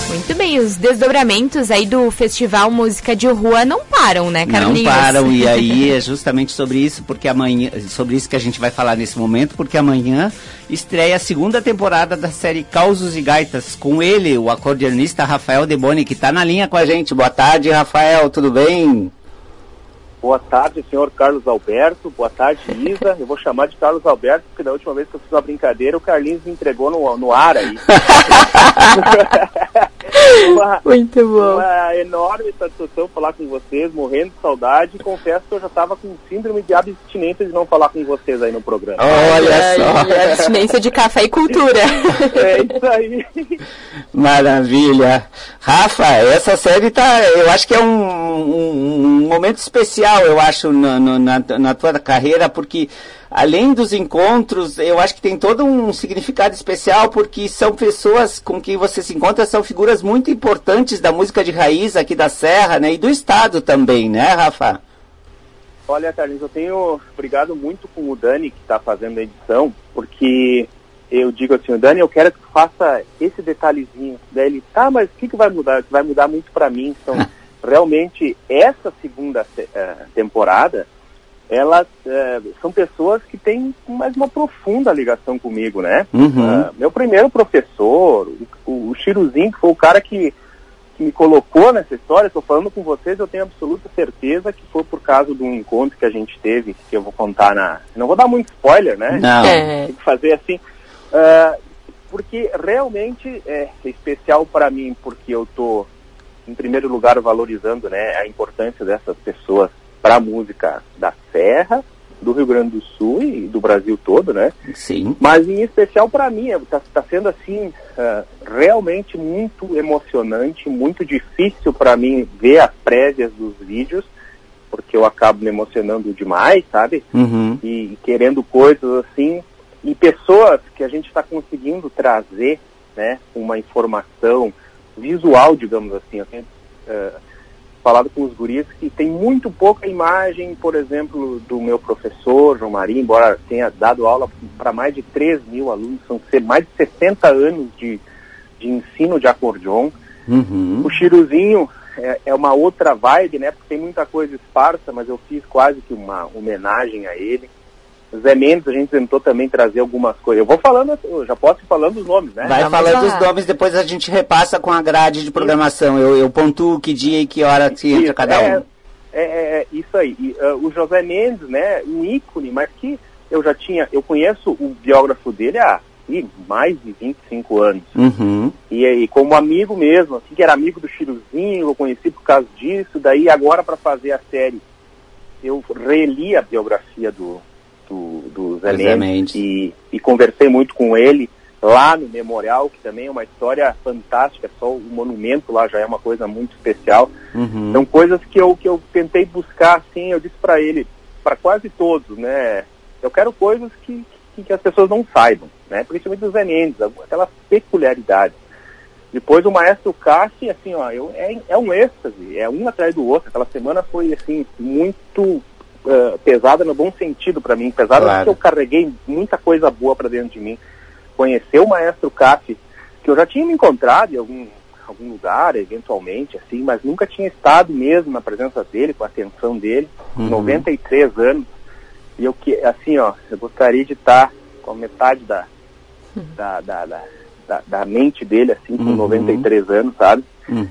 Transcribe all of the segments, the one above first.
Muito bem, os desdobramentos aí do Festival Música de Rua não param, né, Carlinhos? Não param, e aí é justamente sobre isso, porque amanhã, sobre isso que a gente vai falar nesse momento, porque amanhã estreia a segunda temporada da série Causos e Gaitas, com ele, o acordeonista Rafael Deboni, que está na linha com a gente. Boa tarde, Rafael, tudo bem? Boa tarde, senhor Carlos Alberto. Boa tarde, Isa. Eu vou chamar de Carlos Alberto, porque da última vez que eu fiz uma brincadeira, o Carlinhos me entregou no ar aí. Muito bom. Uma enorme satisfação falar com vocês, morrendo de saudade. E confesso que eu já estava com síndrome de abstinência de não falar com vocês aí no programa. Olha só. Abstinência de café e cultura. É isso aí. Maravilha. Rafa, essa série eu acho que é um momento especial, eu acho, na tua carreira, porque além dos encontros, eu acho que tem todo um significado especial, porque são pessoas com quem você se encontra, são figuras muito importantes da música de raiz aqui da Serra, né, e do estado também, né, Rafa? Olha, Carlinhos, eu tenho brigado muito com o Dani, que está fazendo a edição, porque eu digo assim, Dani, eu quero que tu faça esse detalhezinho. Daí ele, tá, mas o que vai mudar? Vai mudar muito para mim. Então, realmente, essa segunda temporada, elas são pessoas que têm mais uma profunda ligação comigo, né? Uhum. Meu primeiro professor, o Chiruzinho, que foi o cara que me colocou nessa história, estou falando com vocês, eu tenho absoluta certeza que foi por causa de um encontro que a gente teve, que eu vou contar não vou dar muito spoiler, né? Não. Tem que fazer assim, porque realmente é especial para mim, porque eu estou, em primeiro lugar, valorizando, né, a importância dessas pessoas para a música da Serra, do Rio Grande do Sul e do Brasil todo, né? Sim. Mas em especial para mim, está sendo assim, realmente muito emocionante, muito difícil para mim ver as prévias dos vídeos, porque eu acabo me emocionando demais, sabe? Uhum. E querendo coisas assim, e pessoas que a gente está conseguindo trazer, né, uma informação visual, digamos assim. Eu tenho falado com os guris que tem muito pouca imagem, por exemplo, do meu professor, João Marinho, embora tenha dado aula para mais de 3 mil alunos, são mais de 60 anos de ensino de acordeon. Uhum. O Chiruzinho é uma outra vibe, né, porque tem muita coisa esparsa, mas eu fiz quase que uma homenagem a ele. Zé Mendes, a gente tentou também trazer algumas coisas. Eu já posso ir falando os nomes, né? Vai falando os nomes, depois a gente repassa com a grade de programação. Eu pontuo que dia e que hora que entra cada um. Isso aí. E, o José Mendes, né, um ícone, mas que eu conheço o biógrafo dele há mais de 25 anos. Uhum. E como amigo mesmo, assim, que era amigo do Chiruzinho, eu conheci por causa disso. Daí agora, para fazer a série, eu reli a biografia do Zé Mendes e conversei muito com ele lá no Memorial, que também é uma história fantástica, só o monumento lá já é uma coisa muito especial. Uhum. São coisas que eu tentei buscar, assim, eu disse para ele, para quase todos, né, eu quero coisas que as pessoas não saibam, né, principalmente do Zé Mendes, aquelas peculiaridades. Depois o maestro Cassi, assim, ó, é um êxtase, é um atrás do outro. Aquela semana foi, assim, muito pesada no bom sentido para mim, pesada, claro, porque eu carreguei muita coisa boa para dentro de mim. Conhecer o maestro Cassi, que eu já tinha me encontrado em algum lugar, eventualmente, assim, mas nunca tinha estado mesmo na presença dele, com a atenção dele, 93 anos, e eu gostaria de estar com a metade da mente dele, assim, com 93 anos, sabe?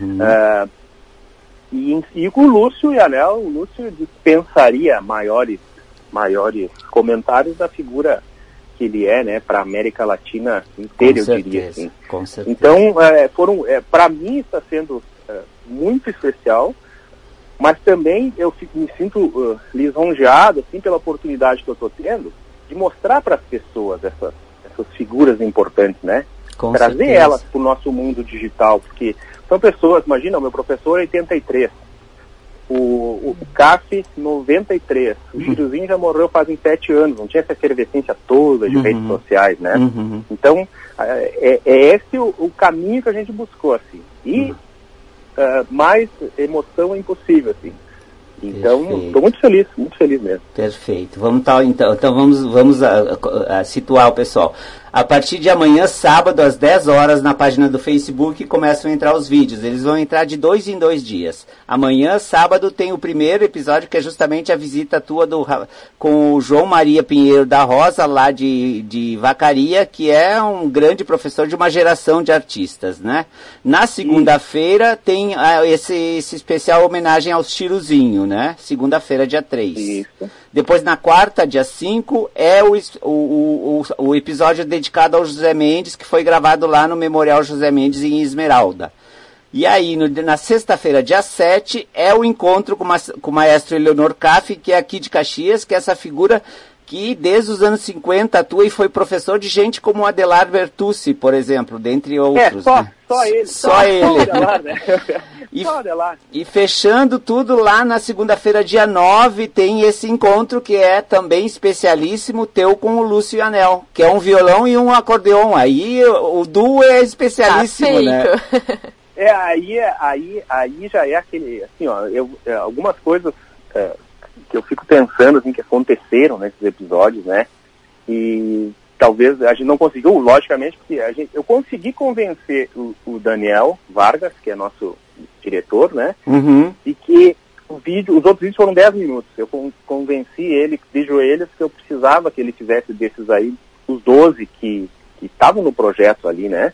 E com o Lúcio e Anel, o Lúcio dispensaria maiores comentários da figura que ele é, né, para a América Latina inteira, eu diria assim. Com certeza. Então, para mim está sendo muito especial, mas também eu me sinto lisonjeado, assim, pela oportunidade que eu estou tendo de mostrar para as pessoas essas figuras importantes, né? Com trazer certeza. Elas para o nosso mundo digital, porque são pessoas, imagina, o meu professor é 83, o CAF 93, o Chiruzinho já morreu fazem 7 anos, não tinha essa efervescência toda de redes sociais, né? Então, é esse o caminho que a gente buscou, assim, e mais emoção é impossível, assim. Então, estou muito feliz mesmo. Perfeito. Vamos situar o pessoal. A partir de amanhã, sábado, às 10 horas, na página do Facebook, começam a entrar os vídeos. Eles vão entrar de 2 em 2 dias. Amanhã, sábado, tem o primeiro episódio, que é justamente a visita tua com o João Maria Pinheiro da Rosa, lá de Vacaria, que é um grande professor de uma geração de artistas, né? Na segunda-feira, tem esse especial homenagem ao Chiruzinho, né? Segunda-feira, dia 3. Isso. Depois, na quarta, dia 5, é o episódio dedicado ao José Mendes, que foi gravado lá no Memorial José Mendes, em Esmeralda. E aí, na sexta-feira, dia 7, é o encontro com o maestro Eleonor Caff, que é aqui de Caxias, que é essa figura que desde os anos 50 atua e foi professor de gente como Adelar Bertucci, por exemplo, dentre outros. Só ele. ele. Só ele. Adelar, né? E fechando tudo lá na segunda-feira, dia 9, tem esse encontro que é também especialíssimo teu com o Lúcio Anel, que é um violão e um acordeon. Aí o duo é especialíssimo, né? Aí já é aquele, assim, ó, algumas coisas que eu fico pensando, assim, que aconteceram nesses episódios, né? E talvez a gente não conseguiu, logicamente, porque eu consegui convencer o Daniel Vargas, que é nosso diretor, né? Uhum. E que os outros vídeos foram 10 minutos. Eu convenci ele de joelhos que eu precisava que ele fizesse desses aí, os 12 que estavam no projeto ali, né?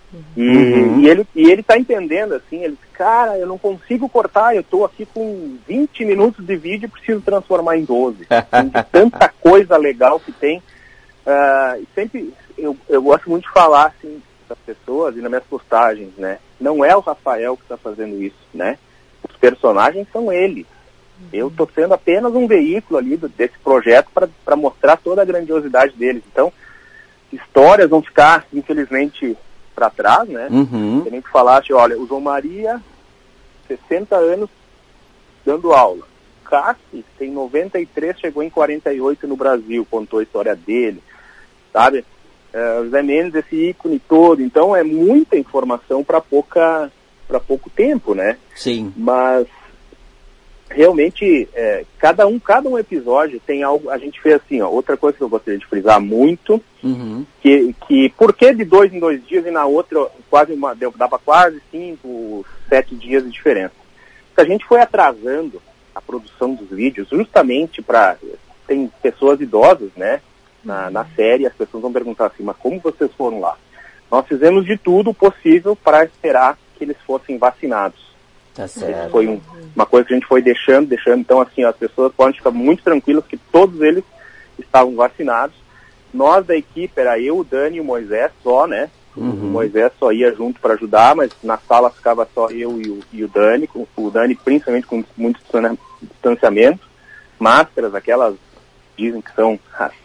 E ele tá entendendo, assim, ele disse, cara, eu não consigo cortar, eu tô aqui com 20 minutos de vídeo e preciso transformar em 12. Assim, de tanta coisa legal que tem. E sempre, eu gosto muito de falar, assim, das pessoas e nas minhas postagens, né? Não é o Rafael que está fazendo isso, né? Os personagens são eles. Eu estou sendo apenas um veículo ali desse projeto para mostrar toda a grandiosidade deles. Então, histórias vão ficar, infelizmente, para trás, né? Tem nem que falasse, olha, o João Maria, 60 anos dando aula. Cassi tem 93, chegou em 48 no Brasil, contou a história dele, sabe? O José Mendes, esse ícone todo. Então é muita informação para pouco tempo, né? Sim. Mas realmente cada um episódio tem algo. A gente fez assim, ó, outra coisa que eu gostaria de frisar muito, que por que de 2 em 2 dias e na outra dava quase 5, 7 dias de diferença? Porque a gente foi atrasando a produção dos vídeos justamente tem pessoas idosas, né? Na série, as pessoas vão perguntar assim, mas como vocês foram lá? Nós fizemos de tudo possível para esperar que eles fossem vacinados. Tá certo. Foi uma coisa que a gente foi deixando. Então, assim, as pessoas podem ficar muito tranquilas que todos eles estavam vacinados. Nós da equipe, era eu, o Dani e o Moisés só, né? O Moisés só ia junto para ajudar, mas na sala ficava só eu e o Dani. O Dani principalmente com muito distanciamento. Máscaras, aquelas dizem que são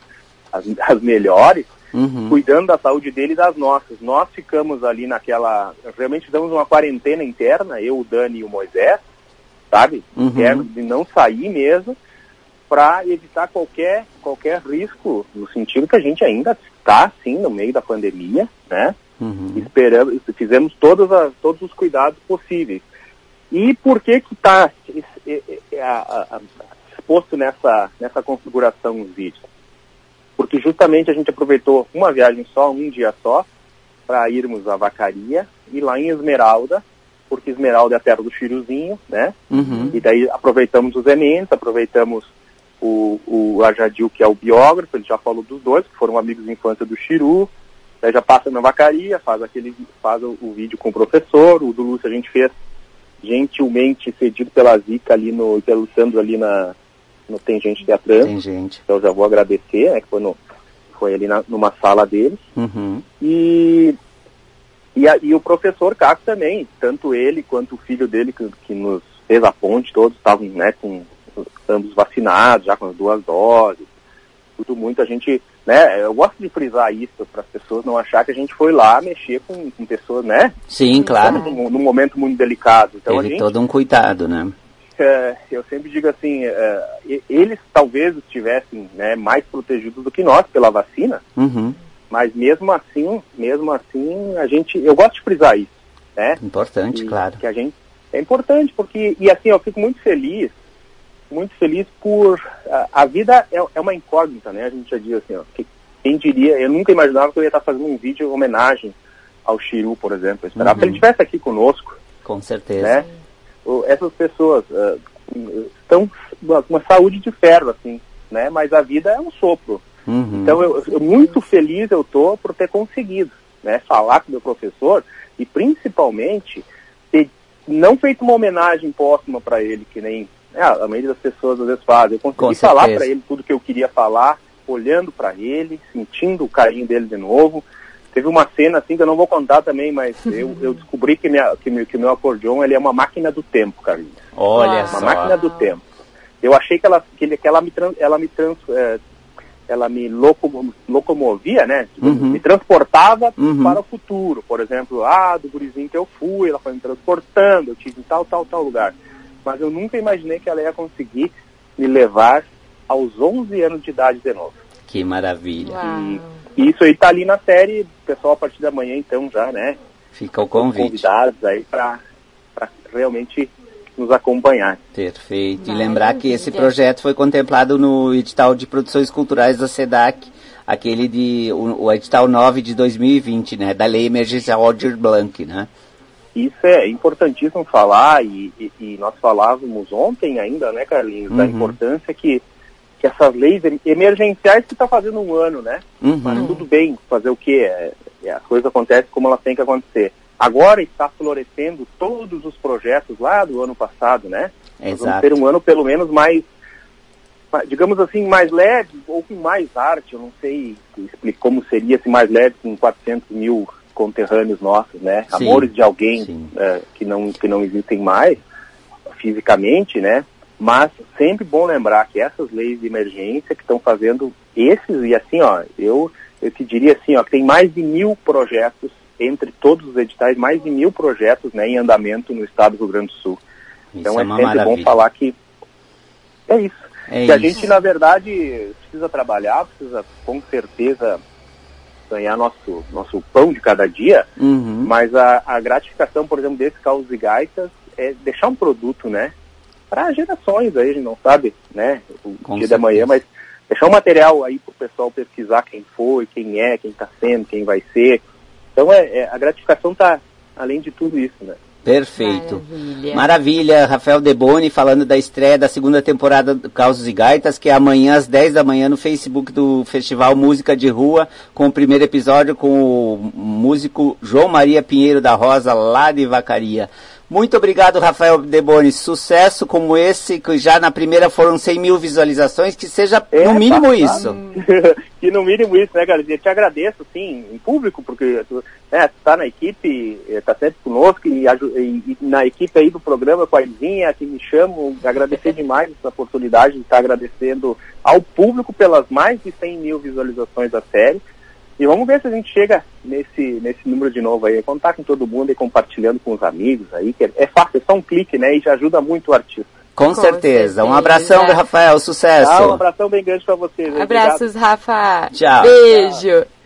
as melhores, cuidando da saúde dele e das nossas. Nós ficamos ali realmente fizemos uma quarentena interna, eu, o Dani e o Moisés, sabe? De não sair mesmo, para evitar qualquer risco, no sentido que a gente ainda está, assim, no meio da pandemia, né? Fizemos todos os cuidados possíveis. E por que está exposto nessa configuração os vídeos? Porque justamente a gente aproveitou uma viagem só, um dia só, para irmos a Vacaria e lá em Esmeralda, porque Esmeralda é a terra do Chiruzinho, né? E daí aproveitamos os Zé Mendes, aproveitamos o Arjadil, que é o biógrafo, ele já falou dos dois, que foram amigos de infância do Chiru, daí já passa na Vacaria, faz o vídeo com o professor, o do Lúcio a gente fez gentilmente cedido pela Zica ali pelo Sandro ali no Tem Gente Teatrando. Tem gente. Então eu já vou agradecer, né, que foi ali numa sala deles. E o professor Caco também, tanto ele quanto o filho dele que nos fez a ponte, todos estavam, né, com ambos vacinados, já com as 2 doses. Tudo muito, a gente, né, eu gosto de frisar isso para as pessoas não achar que a gente foi lá mexer com pessoas, né? Sim, claro. Num momento muito delicado. Então, teve todo um cuidado, né? Eu sempre digo assim, eles talvez estivessem, né, mais protegidos do que nós pela vacina, mas mesmo assim eu gosto de frisar isso, né? Importante, claro. Que a gente, é importante porque, e assim, eu fico muito feliz muito feliz por... A vida é uma incógnita, né? A gente já diz assim, ó, quem diria... Eu nunca imaginava que eu ia estar fazendo um vídeo em homenagem ao Chiru, por exemplo. Eu esperava que ele estivesse aqui conosco. Com certeza. Né? Essas pessoas estão com uma saúde de ferro, assim, né? Mas a vida é um sopro. Então, eu muito feliz eu tô por ter conseguido, né? Falar com o meu professor e, principalmente, ter não feito uma homenagem póstuma para ele, que nem a maioria das pessoas às vezes faz. Eu consegui falar para ele tudo que eu queria falar, olhando para ele, sentindo o carinho dele de novo. Teve uma cena assim que eu não vou contar também, mas eu descobri que meu acordeon ele é uma máquina do tempo, Carlinhos. Olha só. Uma máquina do tempo. Eu achei que ela me locomovia, né? Me transportava para o futuro. Por exemplo, do gurizinho que eu fui, ela foi me transportando, eu tive em tal lugar. Mas eu nunca imaginei que ela ia conseguir me levar aos 11 anos de idade de novo. Que maravilha. E isso aí tá ali na série, pessoal, a partir da manhã, então, já, né? Fica o convite. Convidados aí para realmente nos acompanhar. Perfeito. E lembrar que esse projeto foi contemplado no edital de produções culturais da SEDAC, o edital 9 de 2020, né? Da Lei Emergencial Aldir Blanc, né? Isso é importantíssimo falar, e nós falávamos ontem ainda, né, Carlinhos, da importância que essas leis emergenciais que está fazendo um ano, né? Mas tudo bem, fazer o quê? As coisas acontecem como elas têm que acontecer. Agora está florescendo todos os projetos lá do ano passado, né? Nós vamos ter um ano pelo menos mais, digamos assim, mais leve ou com mais arte. Eu não sei explicar como seria se mais leve com 400 mil conterrâneos nossos, né? Sim, amores de alguém que não existem mais fisicamente, né? Mas sempre bom lembrar que essas leis de emergência que estão fazendo esses, e assim, ó, eu te diria assim, ó, que tem mais de 1.000 projetos entre todos os editais, mais de 1.000 projetos, né, em andamento no estado do Rio Grande do Sul. Então é sempre maravilha. Bom falar que é isso. Que a gente, na verdade, precisa trabalhar, precisa com certeza ganhar nosso pão de cada dia, mas a gratificação, por exemplo, desse Causos e Gaitas é deixar um produto, né, para gerações aí, a gente não sabe, né, o dia da manhã, mas deixar um material aí para o pessoal pesquisar quem foi, quem é, quem está sendo, quem vai ser. Então a gratificação está além de tudo isso, né. Perfeito. Maravilha. Rafael Deboni falando da estreia da segunda temporada do Causos e Gaitas, que é amanhã às 10 da manhã no Facebook do Festival Música de Rua, com o primeiro episódio com o músico João Maria Pinheiro da Rosa, lá de Vacaria. Muito obrigado, Rafael Deboni. Sucesso como esse, que já na primeira foram 100 mil visualizações, que seja no mínimo isso. Que no mínimo isso, né, cara? Eu te agradeço, sim, em público, porque tu tá na equipe, tá sempre conosco, e na equipe aí do programa, com a Izinha, que me chamam, agradecer demais essa oportunidade de estar agradecendo ao público pelas mais de 100 mil visualizações da série. E vamos ver se a gente chega nesse número de novo aí, contar com todo mundo e compartilhando com os amigos aí, que é fácil, é só um clique, né, e já ajuda muito o artista. Com certeza. Um abração, Rafael, sucesso. Um abração bem grande pra vocês. Abraços, obrigado. Rafa. Tchau. Beijo.